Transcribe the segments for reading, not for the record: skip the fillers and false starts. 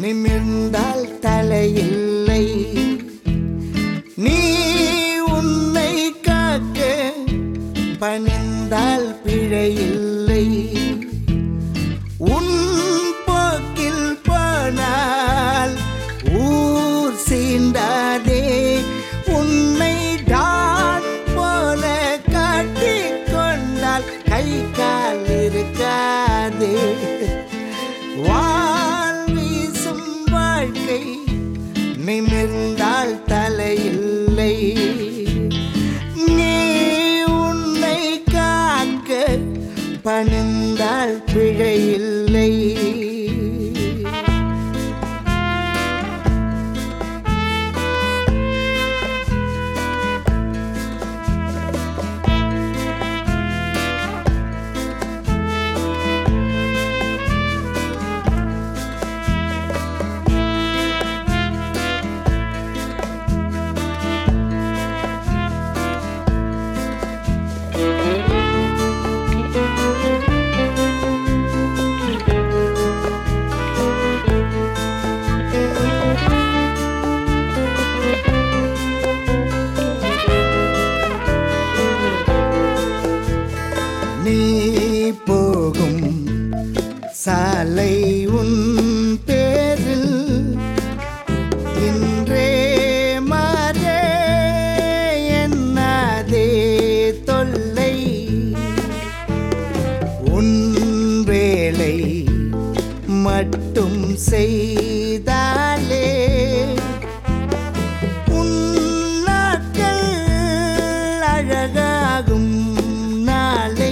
நிமிர்ந்தால் தலையில்லை. நீ உன்னை காக்க பணிந்தால் பிழையில்லை. உன் போக்கில் போனால் ஊர் சீண்டாதே. உன்னை டான் போல காட்டிக் கொண்டால் கை கால் இருக்காதே. வாள் வீசும் வாழ்க்கை நிமிர்ந்தால் தலையில்லை. நீ உன்னை காக்க பணிந்தால் பிழையில்லை. நீ போகும் சாலை உன் பேரில் இன்றே மாறே என்னாதே தொல்லை. உன் வேலை மட்டும் செய்தாலே உன் நாட்கள் அழகாகும் நாளை.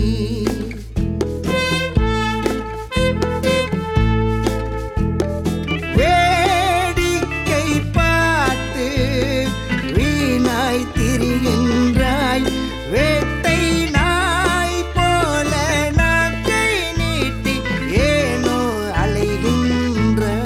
வேடிக்கை பார்த்து வீணாய் திரிகின்றாய். வேட்டை நாய் போல நாக்கை நீட்டி ஏனோ அலைகின்றாய்.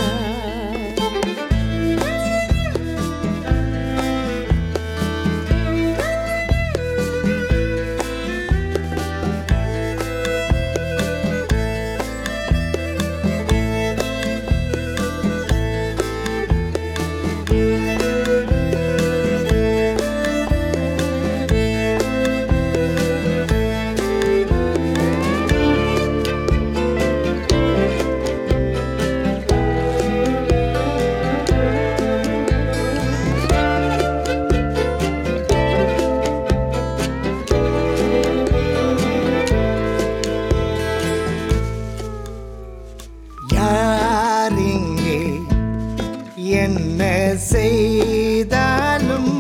யாரிங்கே என்ன செய்தாலும்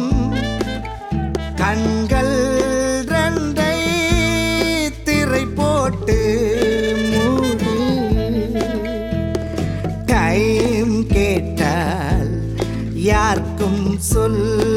கண்கள் ரெண்டை திரை போட்டு மூடு. டைம் கேட்டால் யாருக்கும் சொல்